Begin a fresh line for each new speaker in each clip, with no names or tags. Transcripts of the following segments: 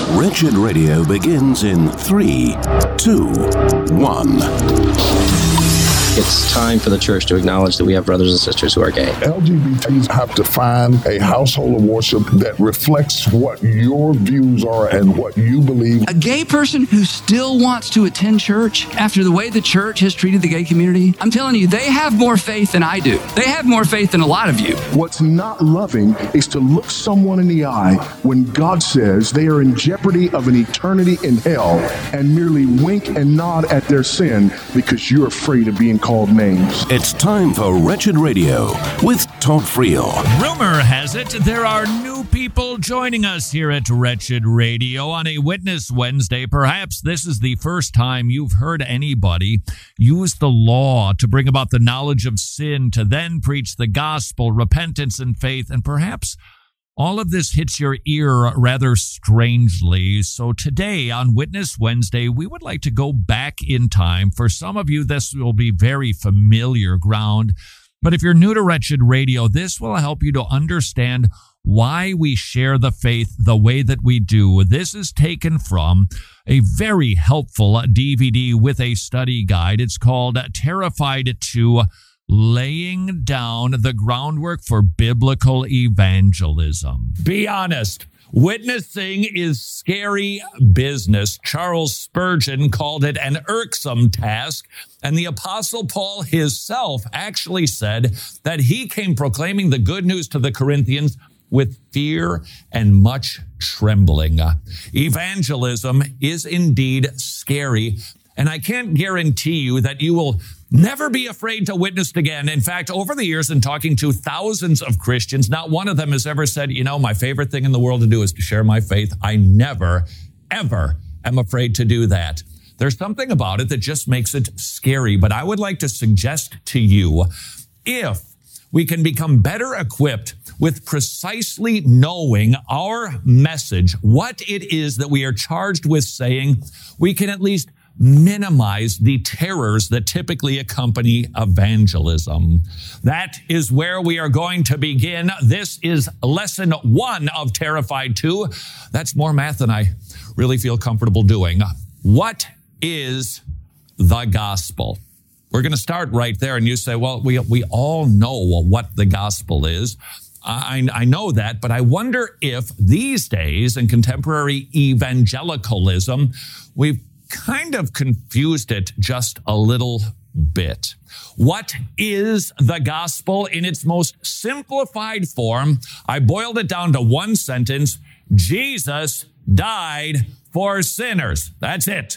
Wretched Radio begins in 3, 2, 1.
It's time for the church to acknowledge that we have brothers and sisters who are gay.
LGBTs have to find a household of worship that reflects what your views are and what you believe.
A gay person who still wants to attend church after the way the church has treated the gay community, I'm telling you, they have more faith than I do. They have more faith than a lot of you.
What's not loving is to look someone in the eye when God says they are in jeopardy of an eternity in hell and merely wink and nod at their sin because you're afraid of being called names.
It's time for Wretched Radio with Todd Friel.
Rumor has it there are new people joining us here at Wretched Radio on a Witness Wednesday. Perhaps this is the first time you've heard anybody use the law to bring about the knowledge of sin, to then preach the gospel, repentance, and faith, and perhaps all of this hits your ear rather strangely. So today on Witness Wednesday, we would like to go back in time. For some of you, this will be very familiar ground. But if you're new to Wretched Radio, this will help you to understand why we share the faith the way that we do. This is taken from a very helpful DVD with a study guide. It's called Terrified 2: Laying Down the Groundwork for Biblical Evangelism. Be honest. Witnessing is scary business. Charles Spurgeon called it an irksome task, and the Apostle Paul himself actually said that he came proclaiming the good news to the Corinthians with fear and much trembling. Evangelism is indeed scary, and I can't guarantee you that you will never be afraid to witness again. In fact, over the years, in talking to thousands of Christians, not one of them has ever said, my favorite thing in the world to do is to share my faith. I never, ever am afraid to do that. There's something about it that just makes it scary. But I would like to suggest to you, if we can become better equipped with precisely knowing our message, what it is that we are charged with saying, we can at least minimize the terrors that typically accompany evangelism. That is where we are going to begin. This is lesson 1 of Terrified 2. That's more math than I really feel comfortable doing. What is the gospel? We're going to start right there, and you say, well, we all know what the gospel is. I know that, but I wonder if these days in contemporary evangelicalism, we've kind of confused it just a little bit. What is the gospel in its most simplified form? I boiled it down to one sentence. Jesus died for sinners. That's it.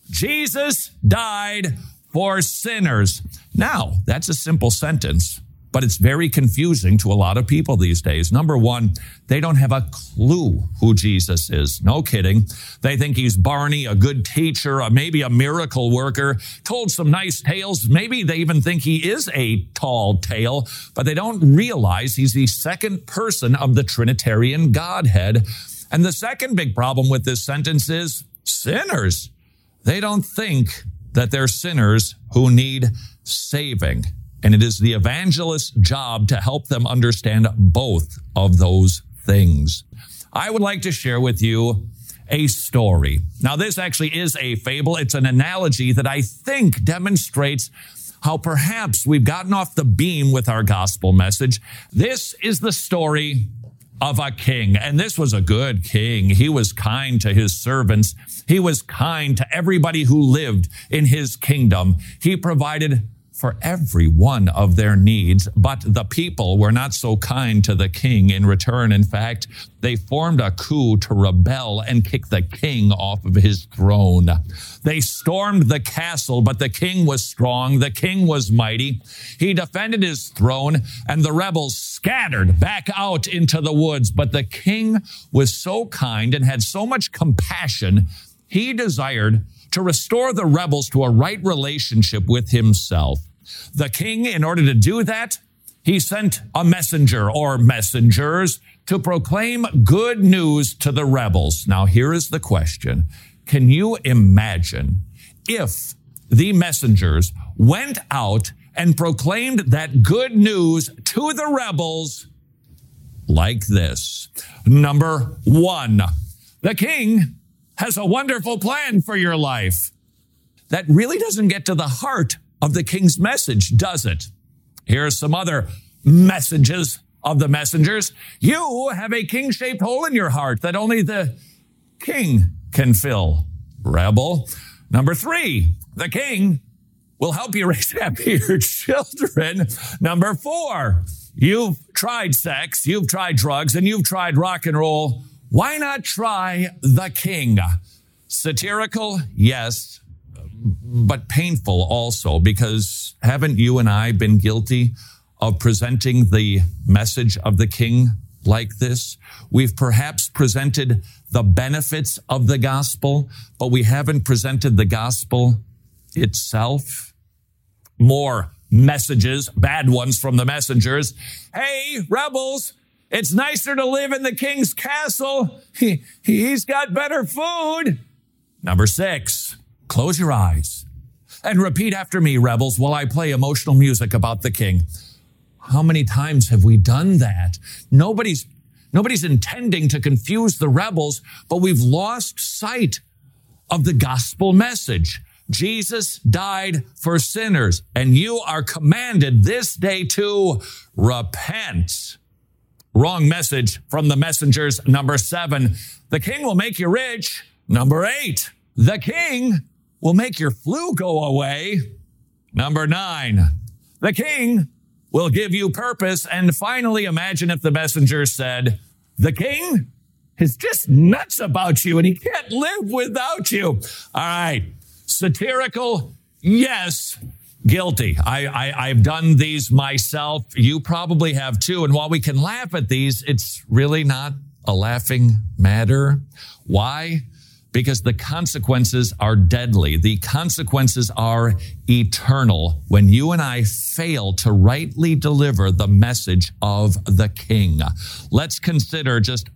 Jesus died for sinners. Now, that's a simple sentence, but it's very confusing to a lot of people these days. Number one, they don't have a clue who Jesus is. No kidding. They think he's Barney, a good teacher, maybe a miracle worker, told some nice tales. Maybe they even think he is a tall tale, but they don't realize he's the second person of the Trinitarian Godhead. And the second big problem with this sentence is sinners. They don't think that they're sinners who need saving. And it is the evangelist's job to help them understand both of those things. I would like to share with you a story. Now, this actually is a fable. It's an analogy that I think demonstrates how perhaps we've gotten off the beam with our gospel message. This is the story of a king, and this was a good king. He was kind to his servants. He was kind to everybody who lived in his kingdom. He provided for every one of their needs, but the people were not so kind to the king in return. In fact, they formed a coup to rebel and kick the king off of his throne. They stormed the castle, but the king was strong. The king was mighty. He defended his throne, and the rebels scattered back out into the woods. But the king was so kind and had so much compassion, he desired to restore the rebels to a right relationship with himself. The king, in order to do that, he sent a messenger or messengers to proclaim good news to the rebels. Now, here is the question. Can you imagine if the messengers went out and proclaimed that good news to the rebels like this? Number one, the king has a wonderful plan for your life. That really doesn't get to the heart of the king's message, does it? Here are some other messages of the messengers. You have a king-shaped hole in your heart that only the king can fill. Rebel. Number 3, the king will help you raise happier children. Number 4, you've tried sex, you've tried drugs, and you've tried rock and roll. Why not try the king? Satirical, yes, but painful also, because haven't you and I been guilty of presenting the message of the king like this? We've perhaps presented the benefits of the gospel, but we haven't presented the gospel itself. More messages, bad ones from the messengers. Hey, rebels, it's nicer to live in the king's castle. He's got better food. Number 6, close your eyes and repeat after me, rebels, while I play emotional music about the king. How many times have we done that? Nobody's intending to confuse the rebels, but we've lost sight of the gospel message. Jesus died for sinners, and you are commanded this day to repent. Wrong message from the messengers. Number 7, the king will make you rich. Number 8, the king will make your flu go away. Number 9, the king will give you purpose. And finally, imagine if the messenger said, the king is just nuts about you and he can't live without you. All right. Satirical, yes. Guilty. I've done these myself. You probably have too. And while we can laugh at these, it's really not a laughing matter. Why? Because the consequences are deadly. The consequences are eternal when you and I fail to rightly deliver the message of the king. Let's consider just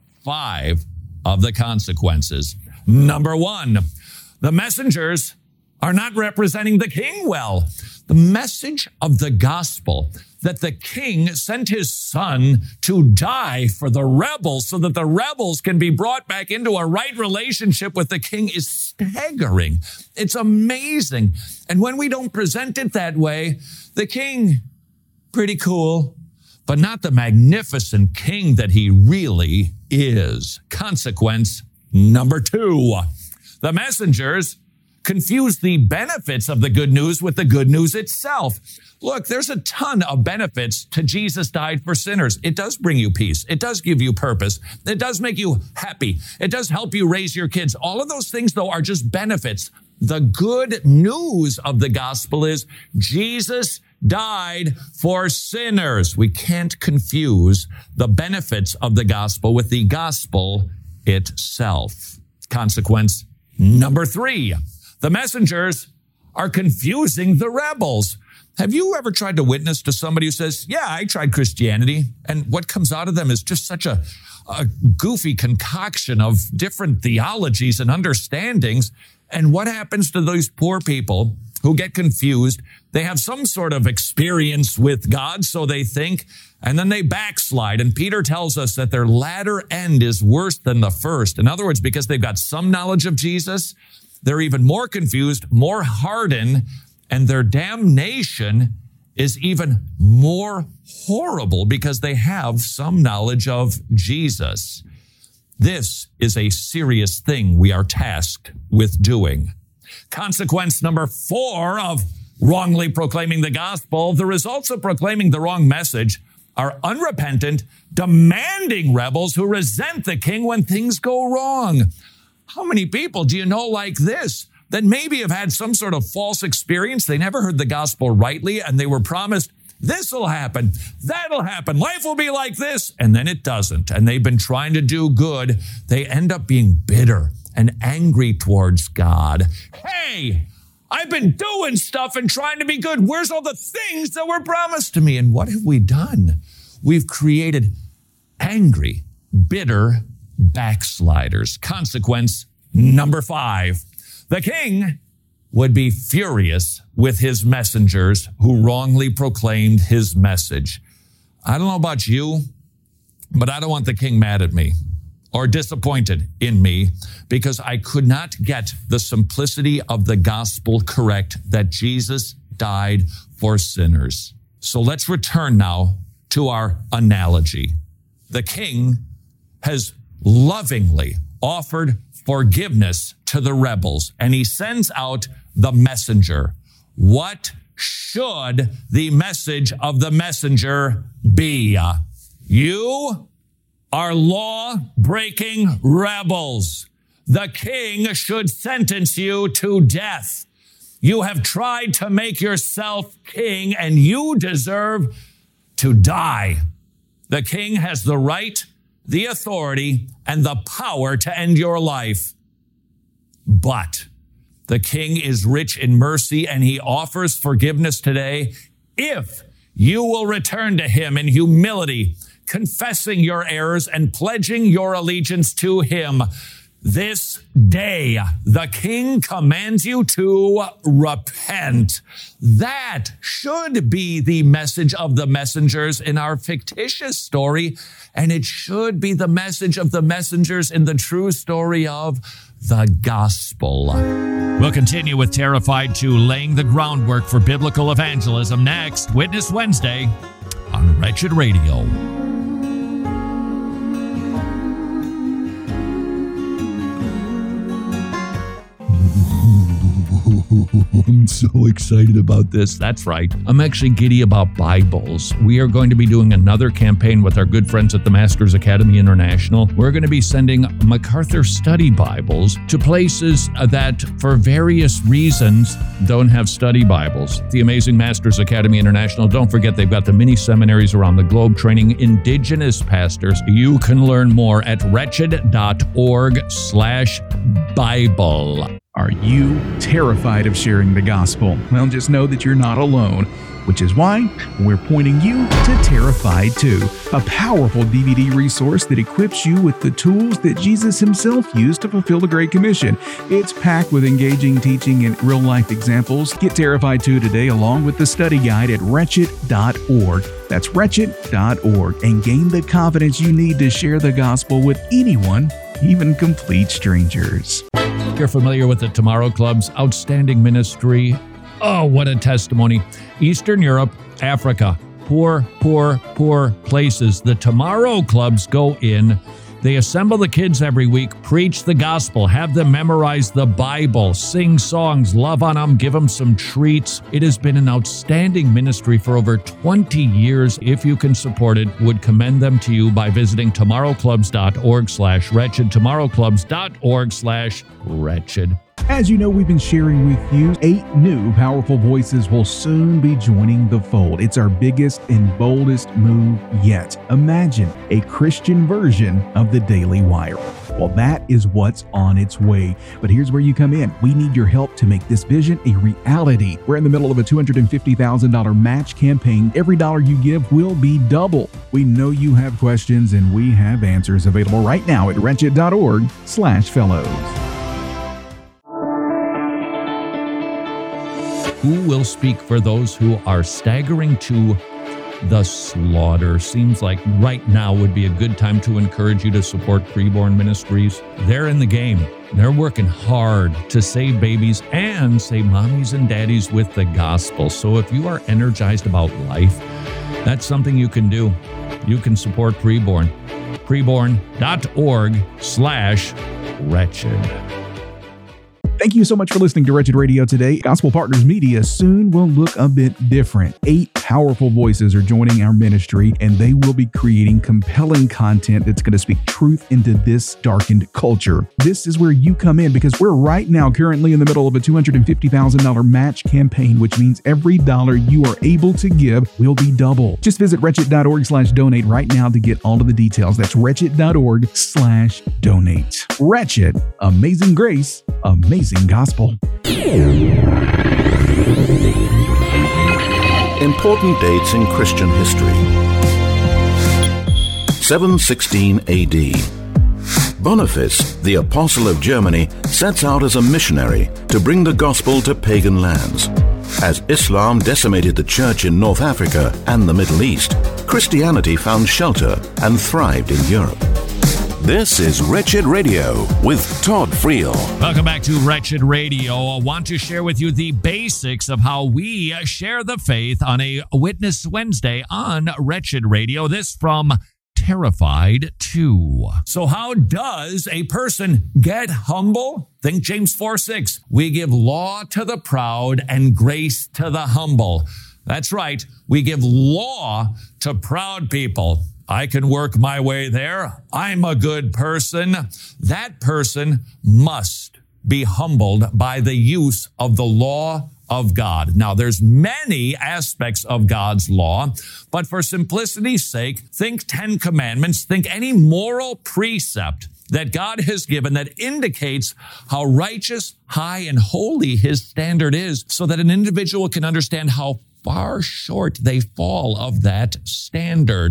5 of the consequences. Number 1, the messengers are not representing the king well. The message of the gospel that the king sent his son to die for the rebels so that the rebels can be brought back into a right relationship with the king is staggering. It's amazing. And when we don't present it that way, the king, pretty cool, but not the magnificent king that he really is. Consequence number 2, the messengers confuse the benefits of the good news with the good news itself. Look, there's a ton of benefits to Jesus died for sinners. It does bring you peace. It does give you purpose. It does make you happy. It does help you raise your kids. All of those things, though, are just benefits. The good news of the gospel is Jesus died for sinners. We can't confuse the benefits of the gospel with the gospel itself. Consequence number 3. The messengers are confusing the rebels. Have you ever tried to witness to somebody who says, yeah, I tried Christianity, and what comes out of them is just such a goofy concoction of different theologies and understandings? And what happens to those poor people who get confused? They have some sort of experience with God, so they think, and then they backslide. And Peter tells us that their latter end is worse than the first. In other words, because they've got some knowledge of Jesus, they're even more confused, more hardened, and their damnation is even more horrible because they have some knowledge of Jesus. This is a serious thing we are tasked with doing. Consequence number 4 of wrongly proclaiming the gospel, the results of proclaiming the wrong message are unrepentant, demanding rebels who resent the king when things go wrong. How many people do you know like this that maybe have had some sort of false experience? They never heard the gospel rightly, and they were promised, this will happen, that'll happen, life will be like this, and then it doesn't. And they've been trying to do good. They end up being bitter and angry towards God. Hey, I've been doing stuff and trying to be good. Where's all the things that were promised to me? And what have we done? We've created angry, bitter backsliders. Consequence number 5. The king would be furious with his messengers who wrongly proclaimed his message. I don't know about you, but I don't want the king mad at me. or disappointed in me because I could not get the simplicity of the gospel correct, that Jesus died for sinners. So let's return now to our analogy. The king has lovingly offered forgiveness to the rebels, and he sends out the messenger. What should the message of the messenger be? You are law-breaking rebels. The king should sentence you to death. You have tried to make yourself king, and you deserve to die. The king has the right, the authority, and the power to end your life. But the king is rich in mercy, and he offers forgiveness today if you will return to him in humility, confessing your errors and pledging your allegiance to him. This day, the king commands you to repent. That should be the message of the messengers in our fictitious story, and it should be the message of the messengers in the true story of the gospel. We'll continue with Terrified 2, laying the groundwork for biblical evangelism next, Witness Wednesday on Wretched Radio.
I'm so excited about this.
That's right. I'm actually giddy about Bibles. We are going to be doing another campaign with our good friends at the Masters Academy International. We're going to be sending MacArthur Study Bibles to places that, for various reasons, don't have study Bibles. The amazing Masters Academy International, don't forget they've got the mini seminaries around the globe training indigenous pastors. You can learn more at wretched.org/Bible.
Are you terrified of sharing the gospel? Well, just know that you're not alone, which is why we're pointing you to Terrified 2, a powerful DVD resource that equips you with the tools that Jesus himself used to fulfill the Great Commission. It's packed with engaging teaching and real-life examples. Get Terrified 2 today along with the study guide at wretched.org. That's wretched.org, and gain the confidence you need to share the gospel with anyone, even complete strangers.
You're familiar with the Tomorrow Club's outstanding ministry. Oh, what a testimony. Eastern Europe, Africa, poor places. The Tomorrow Clubs go in. They assemble the kids every week, preach the gospel, have them memorize the Bible, sing songs, love on them, give them some treats. It has been an outstanding ministry for over 20 years. If you can support it, would commend them to you by visiting tomorrowclubs.org/wretched, tomorrowclubs.org/wretched.
As you know, we've been sharing with you 8 new powerful voices will soon be joining the fold. It's our biggest and boldest move yet. Imagine a Christian version of the Daily Wire. Well, that is what's on its way. But here's where you come in. We need your help to make this vision a reality. We're in the middle of a $250,000 match campaign. Every dollar you give will be double. We know you have questions, and we have answers available right now at wretched.org/fellows.
Who will speak for those who are staggering to the slaughter? Seems like right now would be a good time to encourage you to support Preborn Ministries. They're in the game. They're working hard to save babies and save mommies and daddies with the gospel. So if you are energized about life, that's something you can do. You can support Preborn. Preborn.org/wretched.
Thank you so much for listening to Wretched Radio today. Gospel Partners Media soon will look a bit different. 8 powerful voices are joining our ministry, and they will be creating compelling content that's going to speak truth into this darkened culture. This is where you come in, because we're right now currently in the middle of a $250,000 match campaign, which means every dollar you are able to give will be double. Just visit wretched.org/donate right now to get all of the details. That's wretched.org/donate. Wretched, amazing grace, amazing gospel.
Important dates in Christian history. 716 AD. Boniface, the Apostle of Germany, sets out as a missionary to bring the gospel to pagan lands. As Islam decimated the church in North Africa and the Middle East, Christianity found shelter and thrived in Europe.
This is Wretched Radio with Todd Friel.
Welcome back to Wretched Radio. I want to share with you the basics of how we share the faith on a Witness Wednesday on Wretched Radio. This from Terrified 2. So how does a person get humble? Think James 4:6. We give law to the proud and grace to the humble. That's right. We give law to proud people. I can work my way there. I'm a good person. That person must be humbled by the use of the law of God. Now, there's many aspects of God's law, but for simplicity's sake, think 10 commandments, think any moral precept that God has given that indicates how righteous, high, and holy his standard is, so that an individual can understand how far short they fall of that standard.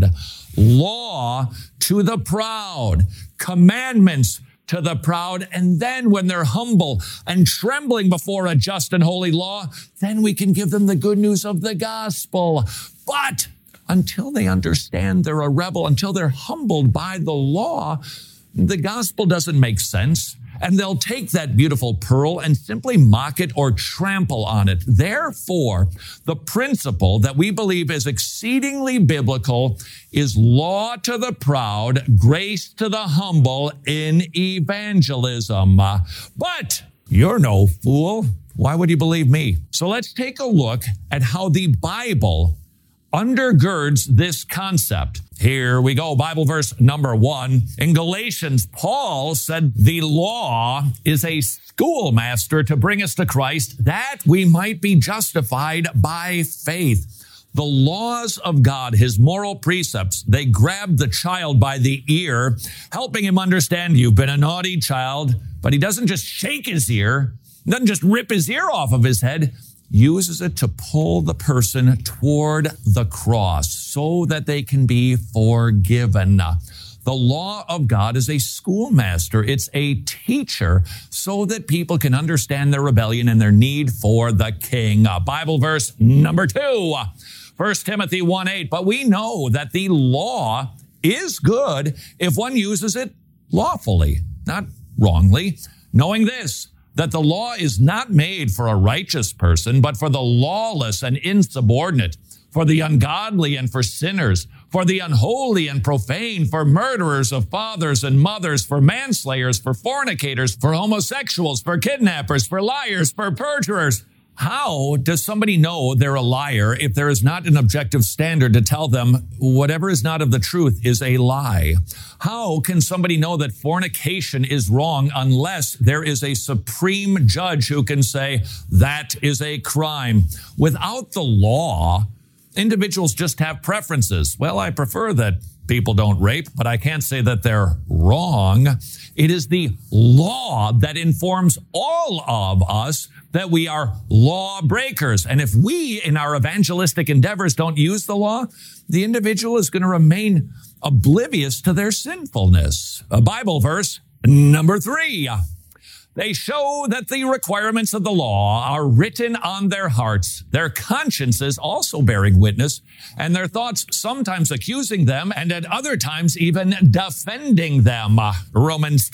Law to the proud, commandments to the proud, and then when they're humble and trembling before a just and holy law, then we can give them the good news of the gospel. But until they understand they're a rebel, until they're humbled by the law, the gospel doesn't make sense. And they'll take that beautiful pearl and simply mock it or trample on it. Therefore, the principle that we believe is exceedingly biblical is law to the proud, grace to the humble in evangelism. But you're no fool. Why would you believe me? So let's take a look at how the Bible undergirds this concept. Here we go. Bible verse number 1. In Galatians, Paul said the law is a schoolmaster to bring us to Christ, that we might be justified by faith. The laws of God, his moral precepts, they grab the child by the ear, helping him understand you've been a naughty child, but he doesn't just shake his ear, doesn't just rip his ear off of his head, uses it to pull the person toward the cross so that they can be forgiven. The law of God is a schoolmaster. It's a teacher so that people can understand their rebellion and their need for the king. Bible verse number 2, 1 Timothy 1:8. But we know that the law is good if one uses it lawfully, not wrongly, knowing this, that the law is not made for a righteous person, but for the lawless and insubordinate, for the ungodly and for sinners, for the unholy and profane, for murderers of fathers and mothers, for manslayers, for fornicators, for homosexuals, for kidnappers, for liars, for perjurers. How does somebody know they're a liar if there is not an objective standard to tell them whatever is not of the truth is a lie? How can somebody know that fornication is wrong unless there is a supreme judge who can say that is a crime? Without the law, individuals just have preferences. Well, I prefer that people don't rape, but I can't say that they're wrong. It is the law that informs all of us that we are law breakers. And if we, in our evangelistic endeavors, don't use the law, the individual is going to remain oblivious to their sinfulness. A Bible verse number 3. They show that the requirements of the law are written on their hearts, their consciences also bearing witness, and their thoughts sometimes accusing them, and at other times even defending them. Romans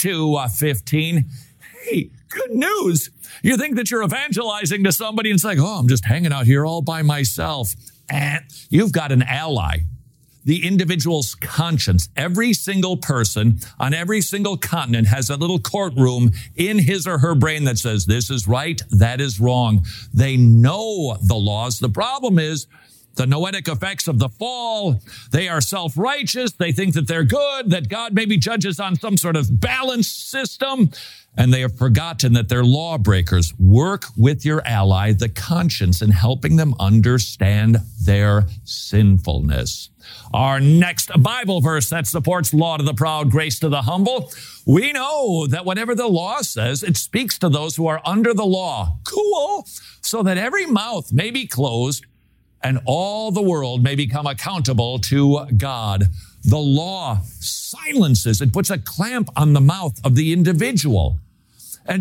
2:15. Hey, good news. You think that you're evangelizing to somebody and it's like, oh, I'm just hanging out here all by myself. And you've got an ally. The individual's conscience. Every single person on every single continent has a little courtroom in his or her brain that says, this is right, that is wrong. They know the laws. The problem is the noetic effects of the fall. They are self-righteous. They think that they're good, that God maybe judges on some sort of balanced system. And they have forgotten that they're lawbreakers. Work with your ally, the conscience, in helping them understand their sinfulness. Our next Bible verse that supports law to the proud, grace to the humble. We know that whatever the law says, it speaks to those who are under the law. Cool. So that every mouth may be closed and all the world may become accountable to God. The law silences, it puts a clamp on the mouth of the individual. And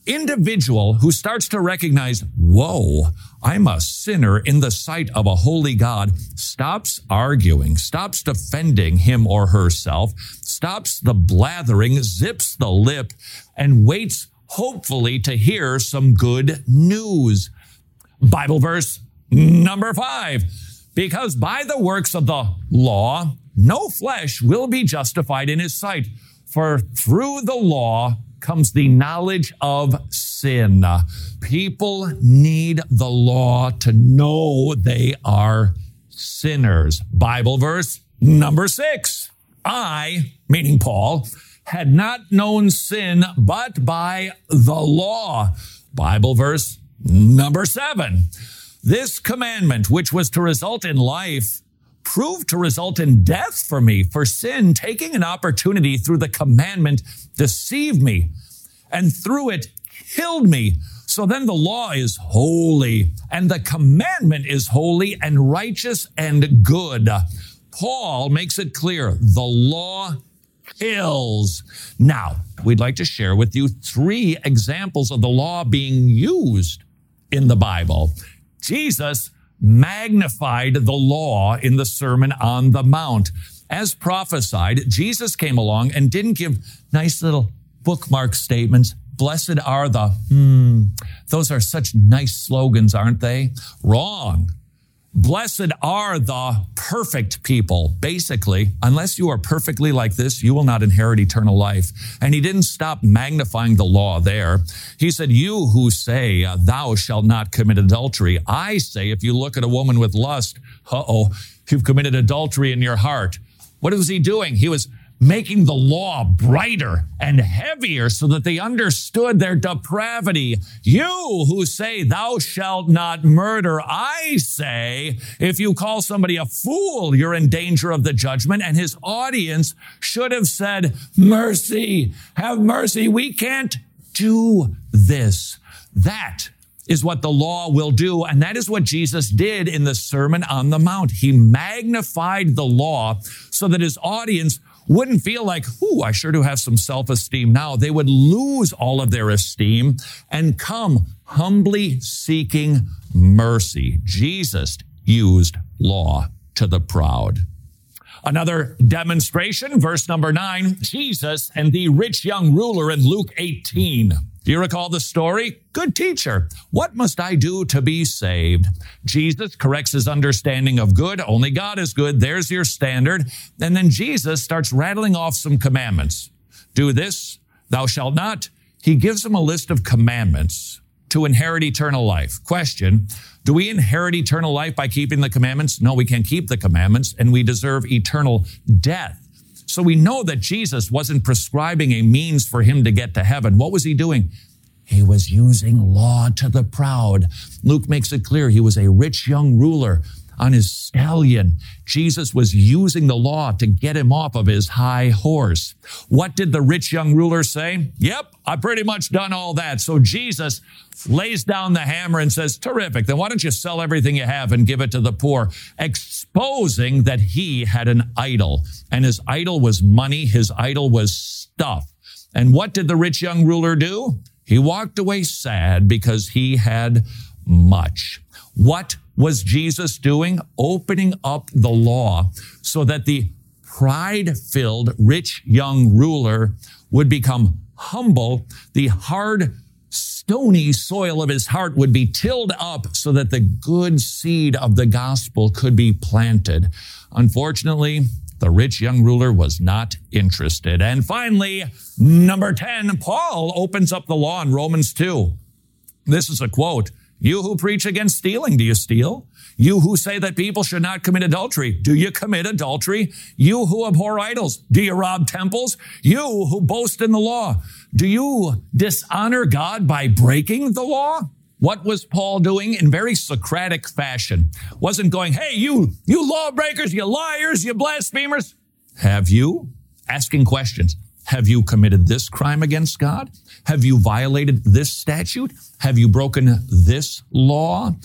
individual who starts to recognize, whoa, I'm a sinner in the sight of a holy God, stops arguing, stops defending him or herself, stops the blathering, zips the lip, and waits hopefully to hear some good news. Bible verse number 5, because by the works of the law, no flesh will be justified in his sight, for through the law comes the knowledge of sin. People need the law to know they are sinners. Bible verse number 6. I, meaning Paul, had not known sin but by the law. Bible verse number 7. This commandment, which was to result in life, proved to result in death for me, for sin, taking an opportunity through the commandment, deceived me, and through it killed me. So then the law is holy, and the commandment is holy and righteous and good. Paul makes it clear, the law kills. Now, we'd like to share with you 3 examples of the law being used in the Bible. Jesus magnified the law in the Sermon on the Mount. As prophesied, Jesus came along and didn't give nice little bookmark statements. Blessed are the, those are such nice slogans, aren't they? Wrong. Blessed are the perfect people. Basically, unless you are perfectly like this, you will not inherit eternal life. And he didn't stop magnifying the law there. He said, you who say, thou shalt not commit adultery. I say, if you look at a woman with lust, you've committed adultery in your heart. What was he doing? He was making the law brighter and heavier so that they understood their depravity. You who say, thou shalt not murder, I say, if you call somebody a fool, you're in danger of the judgment. And his audience should have said, mercy, have mercy. We can't do this. That is what the law will do. And that is what Jesus did in the Sermon on the Mount. He magnified the law so that his audience wouldn't feel like, I sure do have some self-esteem now. They would lose all of their esteem and come humbly seeking mercy. Jesus used law to the proud. Another demonstration, verse number 9, Jesus and the rich young ruler in Luke 18. Do you recall the story? Good teacher, what must I do to be saved? Jesus corrects his understanding of good. Only God is good. There's your standard. And then Jesus starts rattling off some commandments. Do this, thou shalt not. He gives them a list of commandments to inherit eternal life. Question, do we inherit eternal life by keeping the commandments? No, we can't keep the commandments, and we deserve eternal death. So we know that Jesus wasn't prescribing a means for him to get to heaven. What was he doing? He was using law to the proud. Luke makes it clear he was a rich young ruler on his stallion. Jesus was using the law to get him off of his high horse. What did the rich young ruler say? Yep, I've pretty much done all that. So Jesus lays down the hammer and says, terrific, then why don't you sell everything you have and give it to the poor? Exposing that he had an idol. And his idol was money. His idol was stuff. And what did the rich young ruler do? He walked away sad because he had much. What was Jesus doing? Opening up the law so that the pride-filled rich young ruler would become humble. The hard, stony soil of his heart would be tilled up so that the good seed of the gospel could be planted. Unfortunately, the rich young ruler was not interested. And finally, number 10, Paul opens up the law in Romans 2. This is a quote. You who preach against stealing, do you steal? You who say that people should not commit adultery, do you commit adultery? You who abhor idols, do you rob temples? You who boast in the law, do you dishonor God by breaking the law? What was Paul doing in very Socratic fashion? Wasn't going, hey, you lawbreakers, you liars, you blasphemers. Have you? Asking questions. Have you committed this crime against God? Have you violated this statute? Have you broken this law?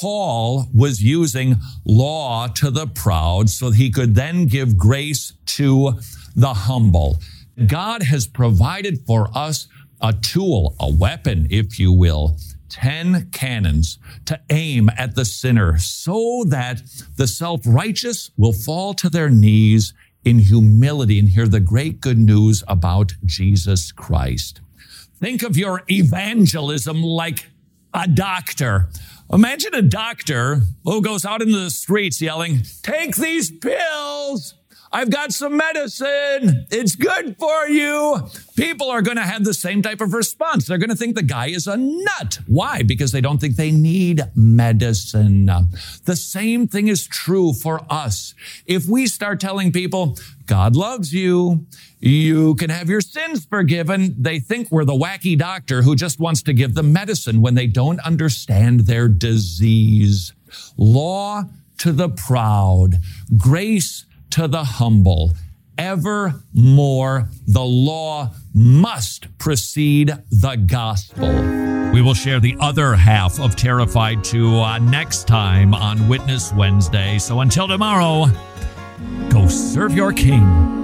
Paul was using law to the proud so he could then give grace to the humble. God has provided for us a tool, a weapon, if you will, 10 cannons to aim at the sinner so that the self-righteous will fall to their knees in humility and hear the great good news about Jesus Christ. Think of your evangelism like a doctor. Imagine a doctor who goes out into the streets yelling, "Take these pills. I've got some medicine. It's good for you." People are going to have the same type of response. They're going to think the guy is a nut. Why? Because they don't think they need medicine. The same thing is true for us. If we start telling people, God loves you, you can have your sins forgiven, they think we're the wacky doctor who just wants to give them medicine when they don't understand their disease. Law to the proud, grace to the humble. Evermore, the law must precede the gospel. We will share the other half of Terrified 2 next time on Witness Wednesday. So until tomorrow, go serve your King.